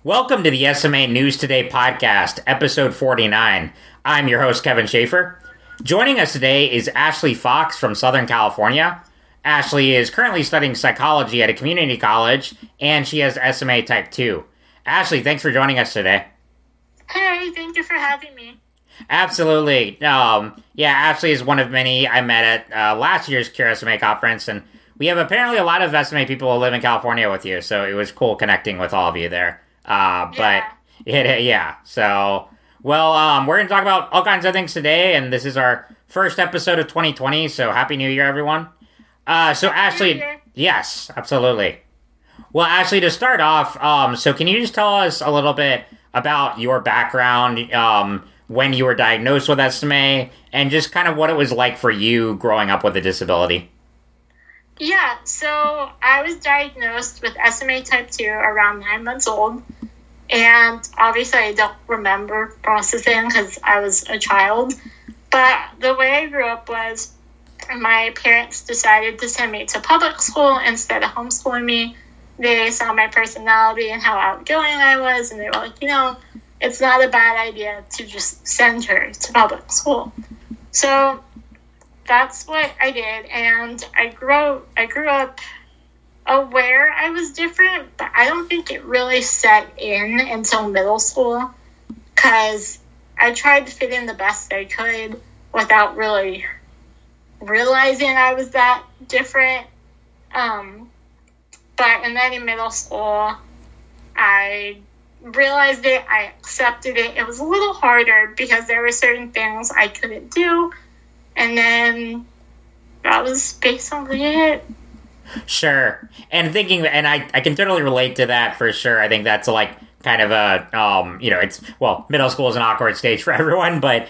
Welcome to the SMA News Today podcast, episode 49. I'm your host, Kevin Schaefer. Joining us today is Ashley Fox from Southern California. Ashley is currently studying psychology at a community college, and she has SMA type 2. Ashley, thanks for joining us today. Hey, thank you for having me. Absolutely. Ashley is one of many I met at last year's Cure SMA conference, and we have apparently a lot of SMA people who live in California with you, so it was cool connecting with all of you there. We're going to talk about all kinds of things today, and this is our first episode of 2020, so Happy New Year, everyone. Ashley, yes, absolutely. Well, Ashley, to start off, so can you just tell us a little bit about your background, when you were diagnosed with SMA, and just kind of what it was like for you growing up with a disability? Yeah, so I was diagnosed with SMA type 2 around 9 months old, and obviously I don't remember processing because I was a child, but the way I grew up was my parents decided to send me to public school instead of homeschooling me. They saw my personality and how outgoing I was, and they were like, it's not a bad idea to just send her to public school. So that's what I did, and I grew up aware I was different, but I don't think it really set in until middle school, because I tried to fit in the best I could without really realizing I was that different. And then in middle school, I realized it, I accepted it. It was a little harder because there were certain things I couldn't do. And then that was basically it. Sure. And I can totally relate to that for sure. I think that's like kind of middle school is an awkward stage for everyone, but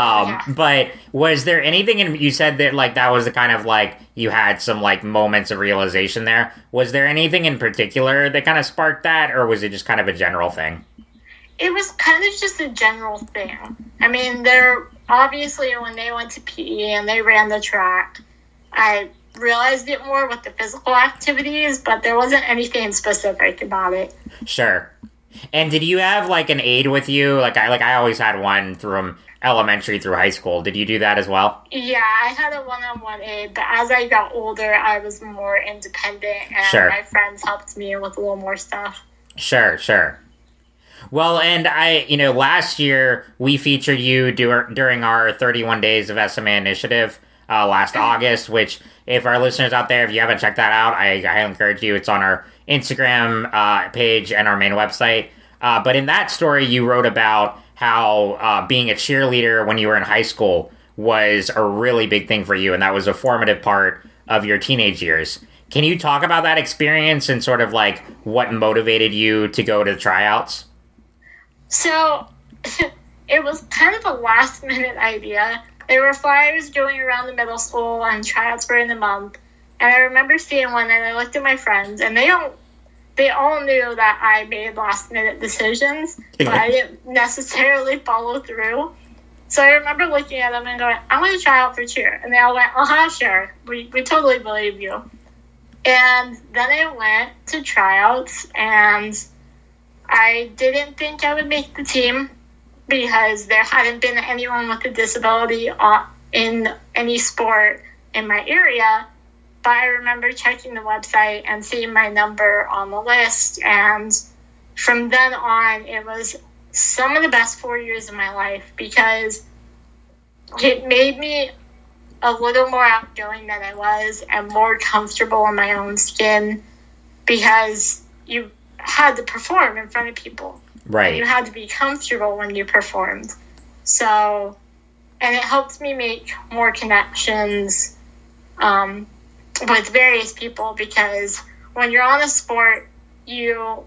was there anything you said that like that was the kind of like you had some like moments of realization there? Was there anything in particular that kind of sparked that, or was it just kind of a general thing? It was kind of just a general thing. I mean, there obviously when they went to PE and they ran the track, I realized it more with the physical activities, but there wasn't anything specific about it. Sure. And did you have like an aide with you? I always had one from elementary through high school. Did you do that as well? Yeah, I had a one-on-one aide, but as I got older, I was more independent, and my friends helped me with a little more stuff. Sure. Well, and last year we featured you during our 31 Days of SMA initiative last August, which if our listeners out there, if you haven't checked that out, I highly encourage you. It's on our Instagram page and our main website. But in that story, you wrote about how being a cheerleader when you were in high school was a really big thing for you, and that was a formative part of your teenage years. Can you talk about that experience and sort of like what motivated you to go to the tryouts? So it was kind of a last-minute idea. There were flyers going around the middle school, and tryouts were in a month. And I remember seeing one, and I looked at my friends, and they all knew that I made last-minute decisions, but I didn't necessarily follow through. So I remember looking at them and going, I want to try out for cheer. And they all went, sure. We totally believe you. And then I went to tryouts, and I didn't think I would make the team because there hadn't been anyone with a disability in any sport in my area. But I remember checking the website and seeing my number on the list. And from then on, it was some of the best 4 years of my life because it made me a little more outgoing than I was and more comfortable in my own skin because you had to perform in front of people. Right. You had to be comfortable when you performed. So, and it helped me make more connections with various people because when you're on a sport, you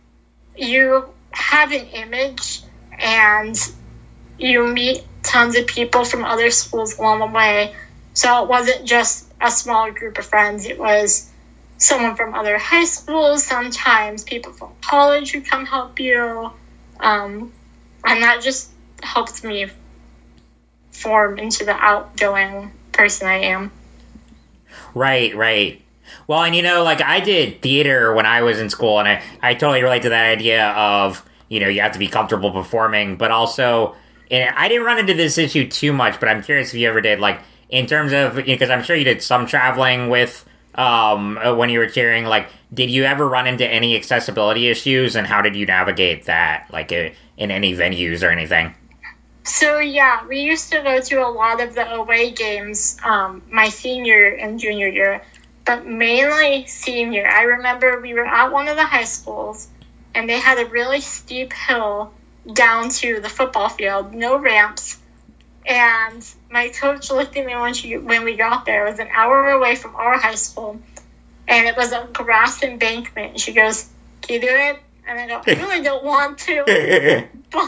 have an image and you meet tons of people from other schools along the way. So it wasn't just a small group of friends. It was someone from other high schools, sometimes people from college who come help you. And that just helped me form into the outgoing person I am. Right. Well, and like I did theater when I was in school, and I totally relate to that idea of, you have to be comfortable performing, but also, and I didn't run into this issue too much, but I'm curious if you ever did, like, in terms of, because I'm sure you did some traveling with, when you were cheering, like, did you ever run into any accessibility issues, and how did you navigate that, like, in any venues or anything? So, yeah, we used to go to a lot of the away games my senior and junior year, but mainly senior. I remember we were at one of the high schools, and they had a really steep hill down to the football field, no ramps. And my coach looked at me when we got there. It was an hour away from our high school, and it was a grass embankment. And she goes, "Can you do it?" And I go, "I really don't want to." But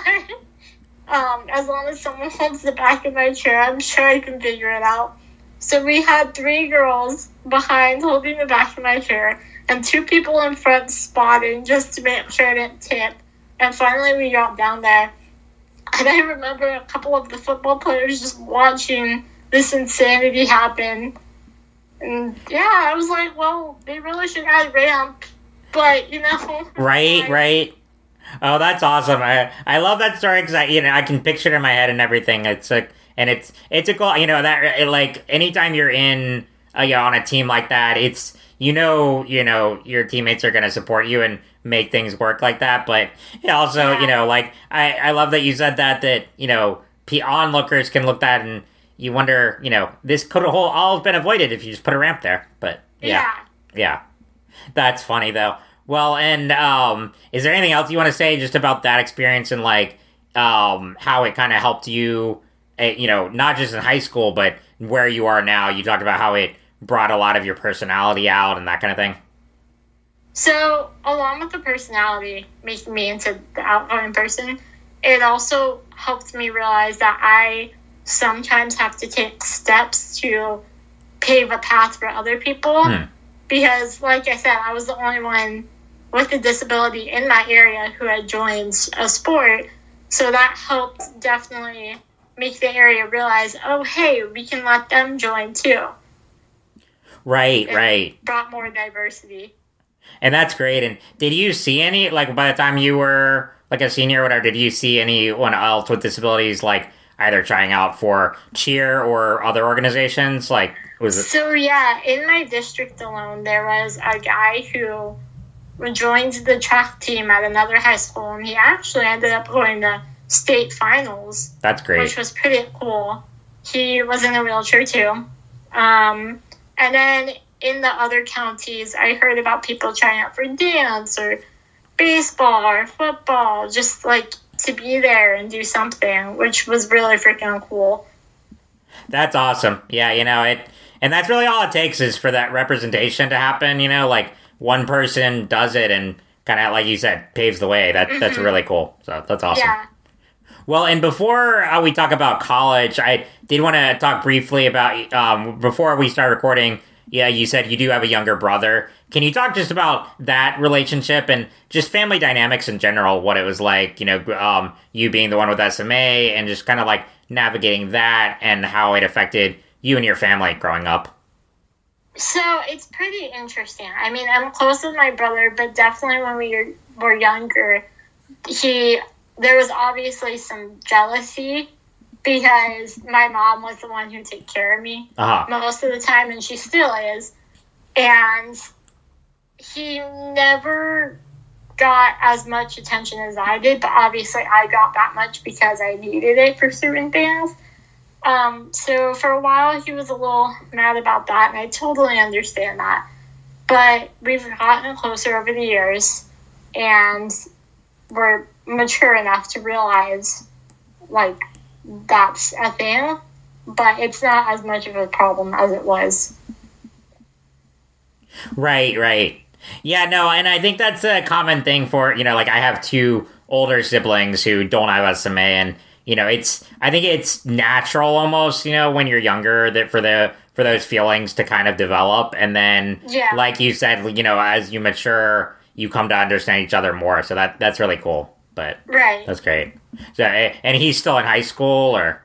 as long as someone holds the back of my chair, I'm sure I can figure it out. So we had 3 girls behind holding the back of my chair and 2 people in front spotting just to make sure I didn't tip. And finally we got down there. And I remember a couple of the football players just watching this insanity happen. And yeah, I was like, well, they really should add ramp. But, Right. Oh, that's awesome. I love that story because I can picture it in my head and everything. It's like, and it's a cool, that, like, anytime you're in, on a team like that, it's, your teammates are going to support you and make things work like that. But also, like, I love that you said that, onlookers can look at and you wonder, this could have all been avoided if you just put a ramp there. But yeah. That's funny though. Well, and is there anything else you want to say just about that experience and, like, how it kind of helped you, not just in high school, but where you are now? You talked about how it brought a lot of your personality out and that kind of thing. So, along with the personality making me into the outgoing person, it also helped me realize that I sometimes have to take steps to pave a path for other people. Because, like I said, I was the only one with a disability in my area who had joined a sport. So that helped definitely make the area realize, oh, hey, we can let them join too. Right. Brought more diversity. And that's great. And did you see any, like, by the time you were, like, a senior or whatever, did you see anyone else with disabilities, like, either trying out for cheer or other organizations? Like, was it... So, yeah, in my district alone, there was a guy who joined the track team at another high school, and he actually ended up going to state finals. That's great. Which was pretty cool. He was in a wheelchair, too. And then in the other counties, I heard about people trying out for dance or baseball or football, just, like, to be there and do something, which was really freaking cool. That's awesome. Yeah, and that's really all it takes is for that representation to happen, like, one person does it and kind of, like you said, paves the way. That's really cool. So that's awesome. Yeah. Well, and before we talk about college, I did want to talk briefly about, before we start recording, you said you do have a younger brother. Can you talk just about that relationship and just family dynamics in general, what it was like, you being the one with SMA and just kind of like navigating that and how it affected you and your family growing up? So it's pretty interesting. I mean, I'm close with my brother, but definitely when we were younger, there was obviously some jealousy because my mom was the one who took care of me most of the time, and she still is. And he never got as much attention as I did, but obviously I got that much because I needed it for certain things. So for a while he was a little mad about that, and I totally understand that. But we've gotten closer over the years, and we're mature enough to realize, like, that's a thing, but it's not as much of a problem as it was. Right. Yeah, no, and I think that's a common thing for, like, I have 2 older siblings who don't have SMA, and, I think it's natural almost, when you're younger that for those feelings to kind of develop, and then, like you said, as you mature, you come to understand each other more, so that's really cool. But right. That's great. So, and he's still in high school, or?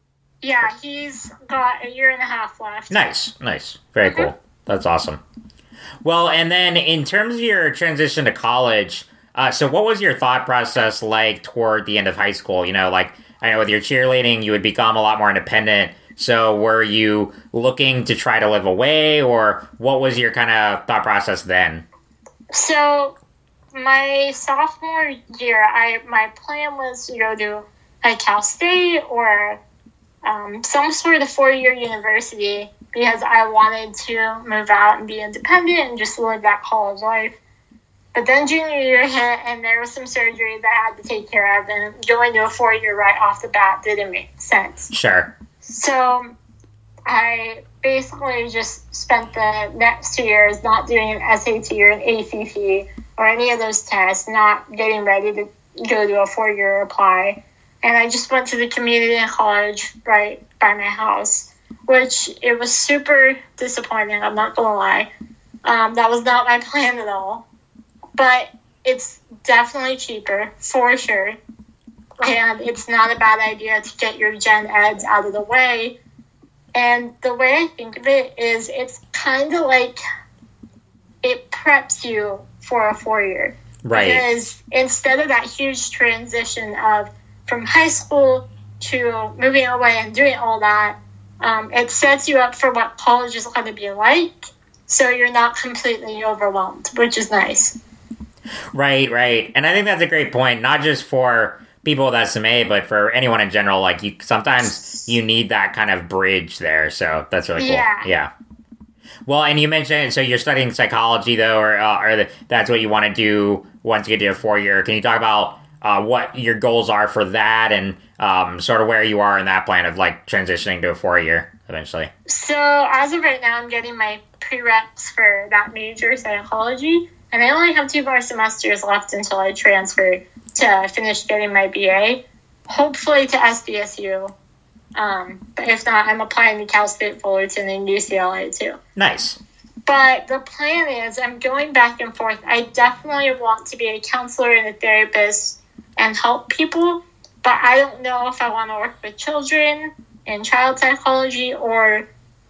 Yeah, he's got a year and a half left. Nice. Very cool. That's awesome. Well, and then in terms of your transition to college, so what was your thought process like toward the end of high school? You know, like, I know with your cheerleading, you would become a lot more independent. So were you looking to try to live away, or what was your kind of thought process then? So my sophomore year, my plan was to go to like Cal State or some sort of 4-year university because I wanted to move out and be independent and just live that college life. But then junior year hit, and there was some surgery that I had to take care of, and going to a 4-year right off the bat didn't make sense. Sure. So I basically just spent the next 2 years not doing an SAT or an ACT or any of those tests, not getting ready to go to a 4-year apply. And I just went to the community college right by my house, which it was super disappointing, I'm not going to lie. That was not my plan at all. But it's definitely cheaper, for sure. And it's not a bad idea to get your gen eds out of the way. And the way I think of it is it's kind of like it preps you for a 4-year. Right. Because instead of that huge transition of from high school to moving away and doing all that, it sets you up for what college is going to be like. So you're not completely overwhelmed, which is nice. Right. And I think that's a great point, not just for people with SMA, but for anyone in general. Like, sometimes you need that kind of bridge there. So that's really cool. Yeah. Well, and you mentioned, so you're studying psychology, though, or that's what you want to do once you get to a 4-year. Can you talk about what your goals are for that and sort of where you are in that plan of, like, transitioning to a 4-year eventually? So as of right now, I'm getting my prereqs for that major, psychology. And I only have 2 more semesters left until I transfer to finish getting my BA, hopefully to SDSU. But if not, I'm applying to Cal State Fullerton and UCLA too. Nice. But the plan is I'm going back and forth. I definitely want to be a counselor and a therapist and help people. But I don't know if I want to work with children in child psychology or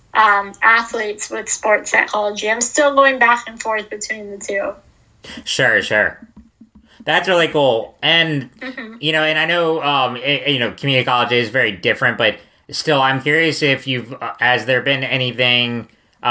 athletes with sports psychology. I'm still going back and forth between the two. Sure. That's really cool. And, you know, and I know, community college is very different, but still, I'm curious if has there been anything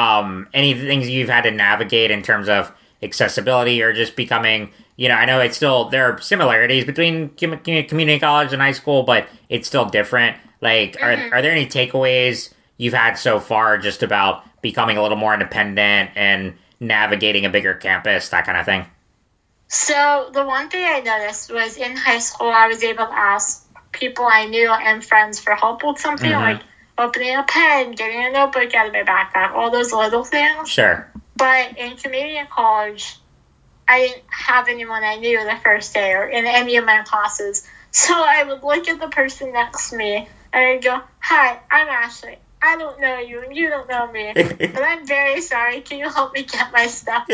you've had to navigate in terms of accessibility or just becoming, you know, I know it's still, there are similarities between community college and high school, but it's still different. Like, are there any takeaways you've had so far just about becoming a little more independent and navigating a bigger campus, that kind of thing? So the one thing I noticed was in high school, I was able to ask people I knew and friends for help with something, like opening a pen, getting a notebook out of my backpack, all those little things. Sure. But in community college, I didn't have anyone I knew the first day or in any of my classes. So I would look at the person next to me and I'd go, "Hi, I'm Ashley. I don't know you and you don't know me, but I'm very sorry. Can you help me get my stuff?"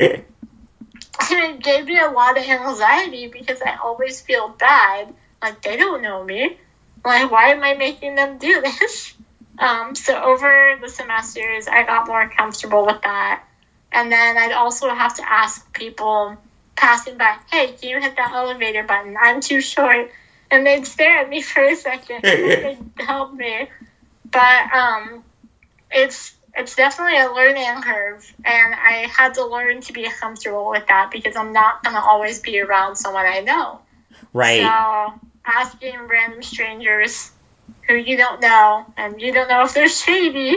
And it gave me a lot of anxiety because I always feel bad. Like, they don't know me. Like, why am I making them do this? So over the semesters, I got more comfortable with that. And then I'd also have to ask people passing by, "Hey, can you hit that elevator button? I'm too short." And they'd stare at me for a second and they'd help me. But it's definitely a learning curve, and I had to learn to be comfortable with that because I'm not going to always be around someone I know. Right. So asking random strangers who you don't know, and you don't know if they're shady,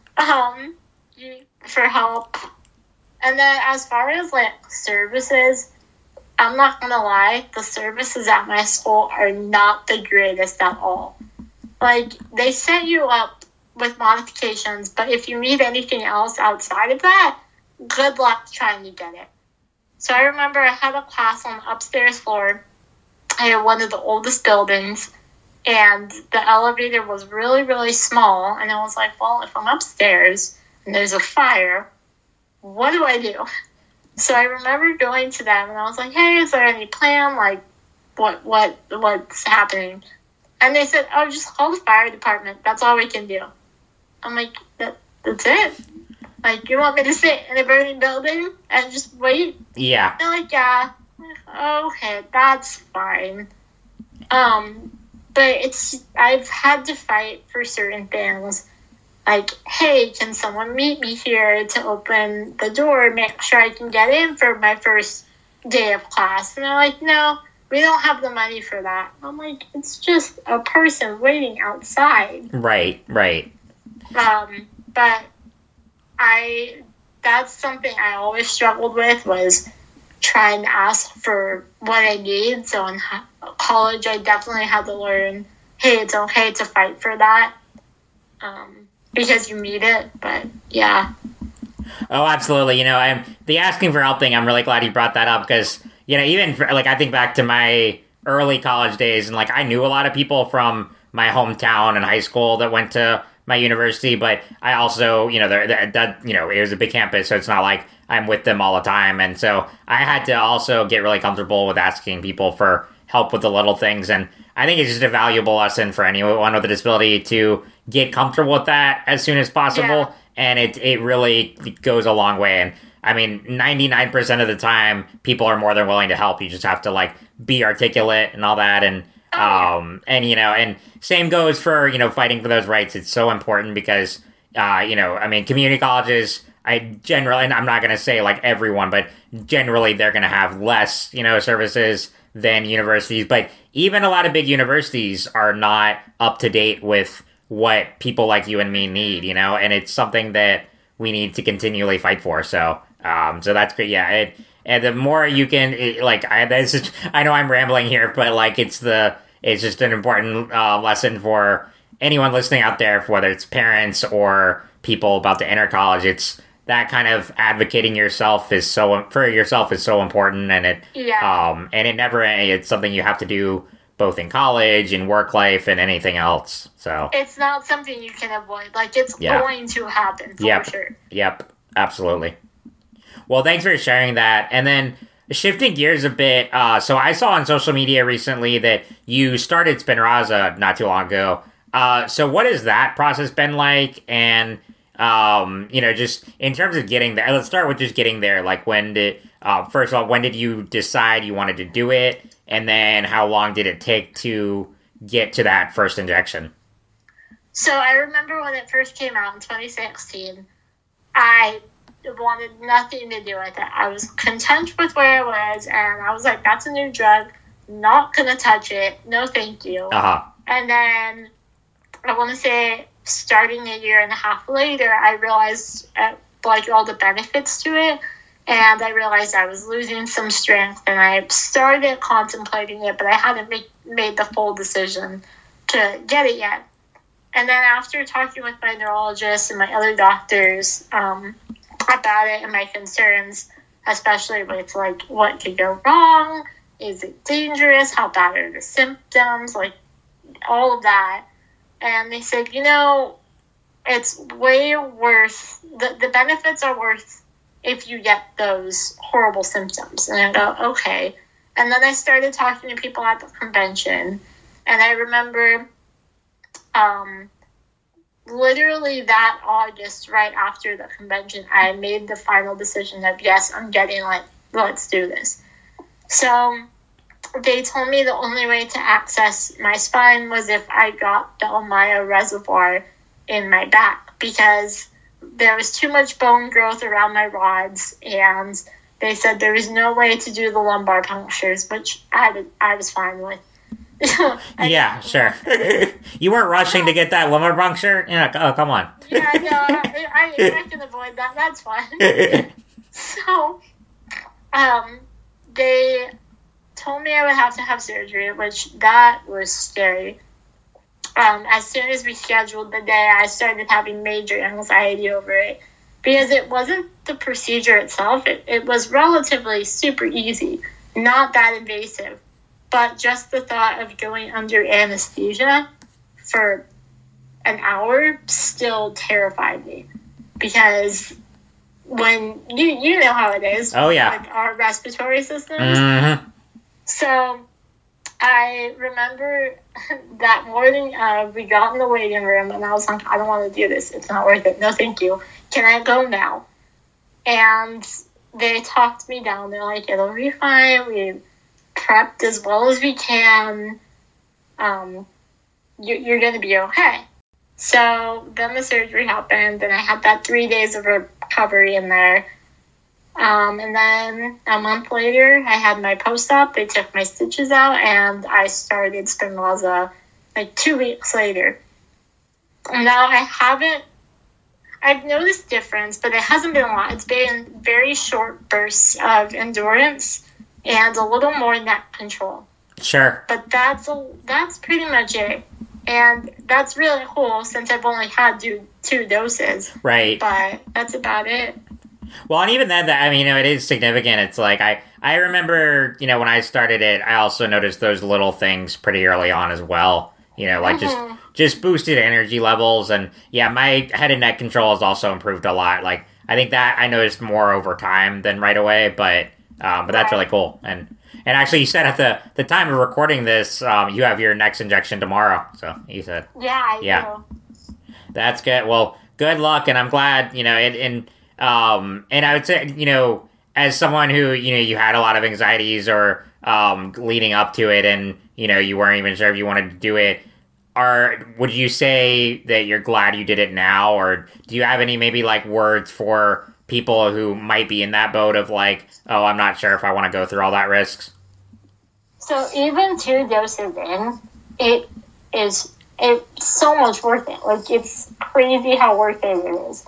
for help. And then as far as, like, services, I'm not going to lie, the services at my school are not the greatest at all. Like, they set you up with modifications, but if you need anything else outside of that, good luck trying to get it. So I remember I had a class on the upstairs floor. I had one of the oldest buildings, and the elevator was really, really small, and I was like, well, if I'm upstairs and there's a fire, what do I do? So I remember going to them, and I was like, "Hey, is there any plan? Like, what's happening?" And they said, "Oh, just call the fire department. That's all we can do." I'm like, that's it? Like, you want me to sit in a burning building and just wait? Yeah. They're like, yeah. Okay, that's fine. But I've had to fight for certain things. Like, hey, can someone meet me here to open the door, make sure I can get in for my first day of class? And they're like, no, we don't have the money for that. I'm like, it's just a person waiting outside. Right. But that's something I always struggled with, was trying to ask for what I need. So in college, I definitely had to learn, hey, it's okay to fight for that, because you need it. But yeah. Oh, absolutely. The asking for help thing, I'm really glad you brought that up, because, even I think back to my early college days, and I knew a lot of people from my hometown and high school that went to my university, but I also, it was a big campus, so it's not like I'm with them all the time. And so I had to also get really comfortable with asking people for help with the little things. And I think it's just a valuable lesson for anyone with a disability to get comfortable with that as soon as possible. Yeah. And it really goes a long way. And I mean, 99% of the time, people are more than willing to help. You just have to be articulate and all that. And and same goes for, fighting for those rights. It's so important because, community colleges, and I'm not going to say everyone, but generally they're going to have less, services than universities. But even a lot of big universities are not up to date with what people like you and me need, and it's something that we need to continually fight for. So that's great. Yeah. And the more you can, I know I'm rambling here, but it's just an important lesson for anyone listening out there, whether it's parents or people about to enter college. It's that kind of advocating for yourself is so important, and it's something you have to do both in college and work life and anything else. So it's not something you can avoid. It's going to happen for sure. Yep, absolutely. Well, thanks for sharing that. And then shifting gears a bit, so I saw on social media recently that you started Spinraza not too long ago. So what has that process been like? And, just in terms of getting there, let's start with just getting there. First of all, when did you decide you wanted to do it? And then how long did it take to get to that first injection? So I remember when it first came out in 2016, I wanted nothing to do with it. I was content with where I was, and I was like, that's a new drug, not gonna touch it, no thank you. Uh-huh. And then I want to say starting a year and a half later, I realized all the benefits to it, and I realized I was losing some strength, and I started contemplating it, but I hadn't made the full decision to get it yet. And then after talking with my neurologist and my other doctors about it and my concerns, especially with what could go wrong, is it dangerous, how bad are the symptoms, all of that. And they said, it's way worth, the benefits are worth if you get those horrible symptoms. And I go, okay. And then I started talking to people at the convention, and I remember literally that August, right after the convention, I made the final decision of, yes, I'm getting let's do this. So they told me the only way to access my spine was if I got the Ommaya reservoir in my back, because there was too much bone growth around my rods, and they said there was no way to do the lumbar punctures, which I was fine with. Yeah, sure. You weren't rushing to get that lumbar puncture? Yeah, oh, come on. Yeah, no, I can avoid that. That's fine. So, they told me I would have to have surgery, which that was scary. As soon as we scheduled the day, I started having major anxiety over it, because it wasn't the procedure itself. It was relatively super easy, not that invasive. But just the thought of going under anesthesia for an hour still terrified me, because when you know how it is. Oh, yeah. With our respiratory systems. Mm-hmm. So I remember that morning we got in the waiting room and I was like, I don't want to do this. It's not worth it. No, thank you. Can I go now? And they talked me down. They're like, it'll be fine. We prepped as well as we can. You're going to be okay. So then the surgery happened and I had that 3 days of recovery in there. And then a month later, I had my post-op. They took my stitches out, and I started Spinraza like 2 weeks later. Now, I've noticed difference, but it hasn't been a lot. It's been very short bursts of endurance and a little more neck control. Sure. But that's pretty much it. And that's really cool since I've only had two doses. Right. But that's about it. Well, and even then, I mean, it is significant. It's like, I remember, when I started it, I also noticed those little things pretty early on as well. Like just boosted energy levels. And yeah, my head and neck control has also improved a lot. Like, I think that I noticed more over time than right away, but that's really cool. And actually, you said at the time of recording this, you have your next injection tomorrow. So you said, yeah, I do. That's good. Well, good luck. And I'm glad, and I would say, as someone who, you had a lot of anxieties or leading up to it and, you weren't even sure if you wanted to do it, would you say that you're glad you did it now? Or do you have any maybe like words for people who might be in that boat of like, oh, I'm not sure if I want to go through all that risks? So even 2 doses in, it's so much worth it. Like, it's crazy how worth it is.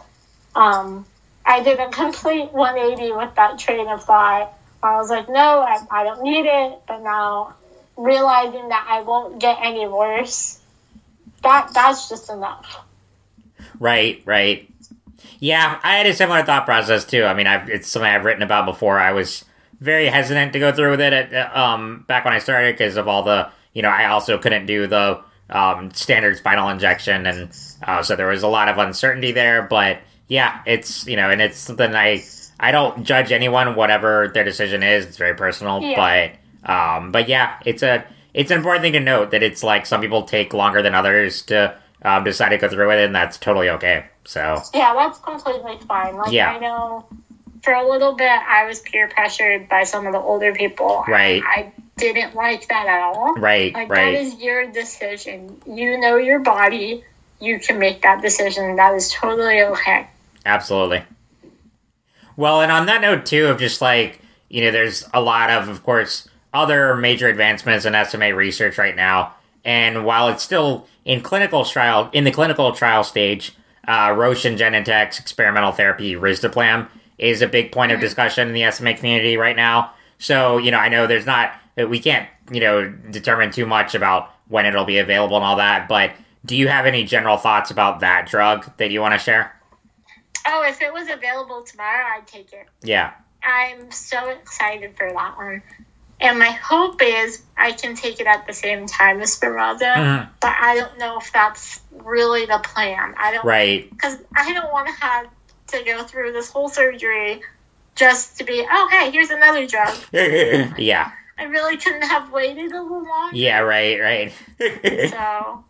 I did a complete 180 with that train of thought. I was like, no, I don't need it. But now realizing that I won't get any worse, that's just enough. Right. Yeah, I had a similar thought process too. I mean, it's something I've written about before. I was very hesitant to go through with it back when I started because of all the, I also couldn't do the standard spinal injection. And so there was a lot of uncertainty there. But yeah, it's, and it's something I don't judge anyone, whatever their decision is. It's very personal. Yeah. But yeah, it's an important thing to note that it's like some people take longer than others to decide to go through it, and that's totally okay. So yeah, that's completely fine. Like, I know for a little bit I was peer pressured by some of the older people. Right. I didn't like that at all. Right. That is your decision. You know your body. You can make that decision. That is totally okay. Absolutely. Well, and on that note, too, of just like, there's a lot of course, other major advancements in SMA research right now. And while it's still in the clinical trial stage, Roche and Genentech's experimental therapy, risdiplam, is a big point of discussion in the SMA community right now. So, I know we can't, determine too much about when it'll be available and all that. But do you have any general thoughts about that drug that you want to share? Oh, if it was available tomorrow, I'd take it. Yeah. I'm so excited for that one. And my hope is I can take it at the same time as Spinraza, but I don't know if that's really the plan. Right. Because I don't want to have to go through this whole surgery just to be, oh, hey, here's another drug. Yeah. I really couldn't have waited a little longer. Yeah, right. So,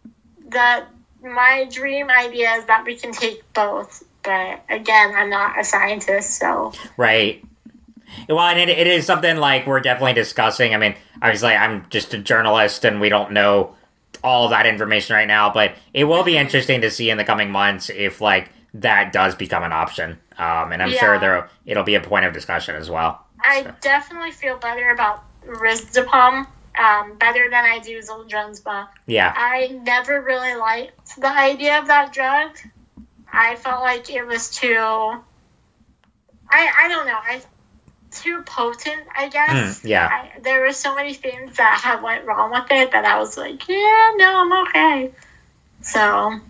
my dream idea is that we can take both. But again, I'm not a scientist, so. Right. Well, and it is something like we're definitely discussing. I mean, obviously, I'm just a journalist, and we don't know all of that information right now. But it will be interesting to see in the coming months if like that does become an option. And I'm sure it'll be a point of discussion as well. I definitely feel better about risdiplam, better tthan I do Zolgensma. Yeah. I never really liked the idea of that drug. I felt like it was too, I don't know, too potent, I guess. Yeah. There were so many things that had went wrong with it that I was like, yeah, no, I'm okay. So.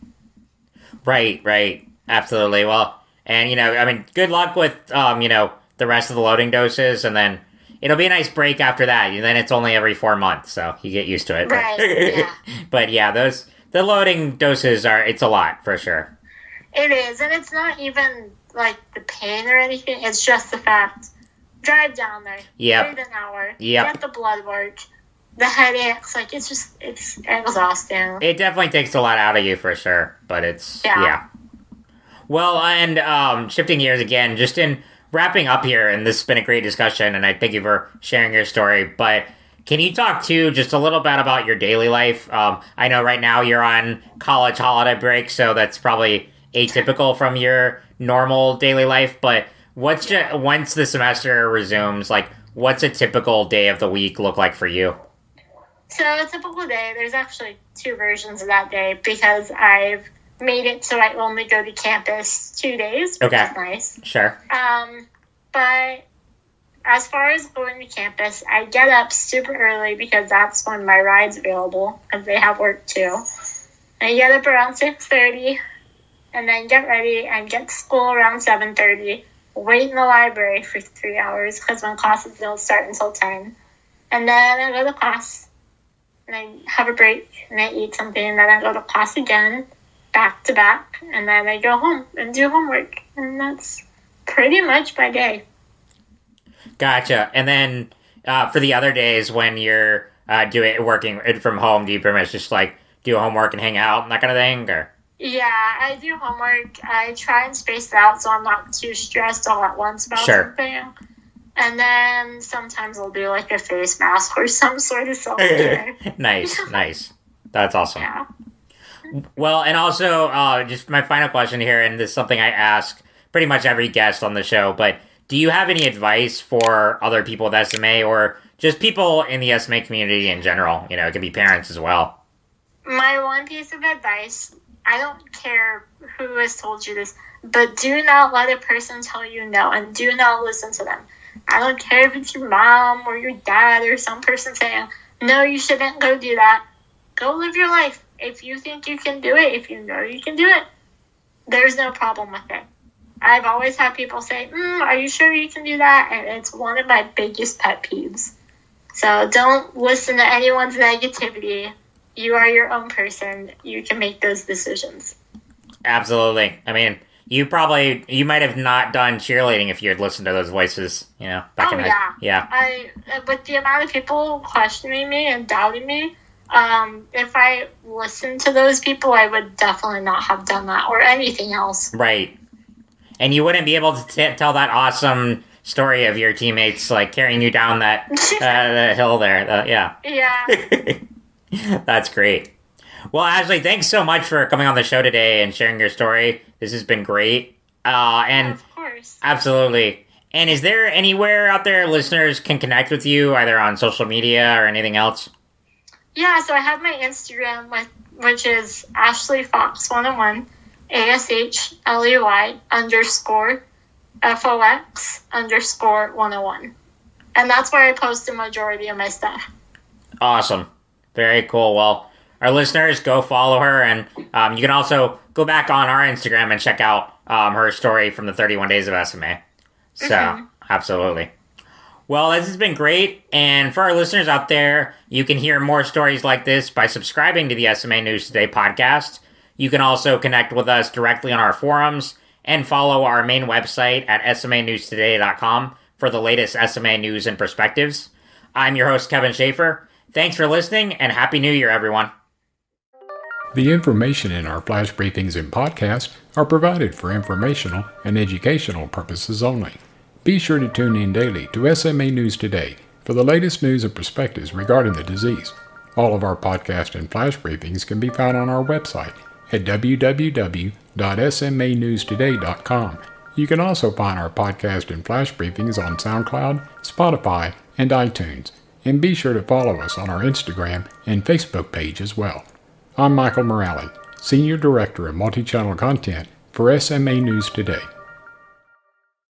Right. Absolutely. Well, and, good luck with, the rest of the loading doses, and then it'll be a nice break after that. And then it's only every 4 months, so you get used to it. Right, yeah. But yeah, the loading doses it's a lot, for sure. It is, and it's not even, like, the pain or anything. It's just the fact, drive down there, wait an hour, get the blood work, the headaches, like, it's exhausting. It definitely takes a lot out of you for sure, but yeah. Well, and shifting gears again, just in wrapping up here, and this has been a great discussion, and I thank you for sharing your story, but can you talk too just a little bit about your daily life? I know right now you're on college holiday break, so that's probably atypical from your normal daily life, but once the semester resumes, like, what's a typical day of the week look like for you? So a typical day, there's actually 2 versions of that day because I've made it so I only go to campus 2 days, which is nice. Sure. But as far as going to campus, I get up super early because that's when my ride's available, because they have work too. I get up around 6:30, and then get ready and get to school around 7:30. Wait in the library for 3 hours because my classes don't start until 10. And then I go to class. And I have a break, and I eat something, and then I go to class again, back to back, and then I go home and do homework. And that's pretty much my day. Gotcha. And then for the other days when you're working from home, do you pretty much just, like, do homework and hang out and that kind of thing? Or? Yeah, I do homework. I try and space it out so I'm not too stressed all at once about something. And then sometimes I'll do, like, a face mask or some sort of self-care. Nice. That's awesome. Yeah. Well, and also, just my final question here, and this is something I ask pretty much every guest on the show, but do you have any advice for other people with SMA or just people in the SMA community in general? You know, it can be parents as well. My one piece of advice, I don't care who has told you this, but do not let a person tell you no, and do not listen to them. I don't care if it's your mom or your dad or some person saying, no, you shouldn't go do that. Go live your life. If you think you can do it, if you know you can do it, there's no problem with it. I've always had people say, are you sure you can do that? And it's one of my biggest pet peeves. So don't listen to anyone's negativity. You are your own person. You can make those decisions. Absolutely. I mean, you might have not done cheerleading if you had listened to those voices, you know, back in the... Yeah. With the amount of people questioning me and doubting me, if I listened to those people, I would definitely not have done that or anything else. Right. And you wouldn't be able to tell that awesome story of your teammates, like, carrying you down that the hill there. Yeah. That's great. Well, Ashley, thanks so much for coming on the show today and sharing your story. This has been great. And of course. Absolutely. And is there anywhere out there listeners can connect with you, either on social media or anything else? Yeah, so I have my Instagram, which is Ashley Fox 101, ASHLEY_FOX_101. And that's where I post the majority of my stuff. Awesome. Very cool. Well, our listeners, go follow her, and you can also go back on our Instagram and check out her story from the 31 Days of SMA. So, Absolutely. Well, this has been great, and for our listeners out there, you can hear more stories like this by subscribing to the SMA News Today podcast. You can also connect with us directly on our forums and follow our main website at smanewstoday.com for the latest SMA news and perspectives. I'm your host, Kevin Schaefer. Thanks for listening, and Happy New Year, everyone. The information in our flash briefings and podcasts are provided for informational and educational purposes only. Be sure to tune in daily to SMA News Today for the latest news and perspectives regarding the disease. All of our podcast and flash briefings can be found on our website at www.smanewstoday.com. You can also find our podcast and flash briefings on SoundCloud, Spotify, and iTunes. And be sure to follow us on our Instagram and Facebook page as well. I'm Michael Morale, Senior Director of Multi-Channel Content for SMA News Today.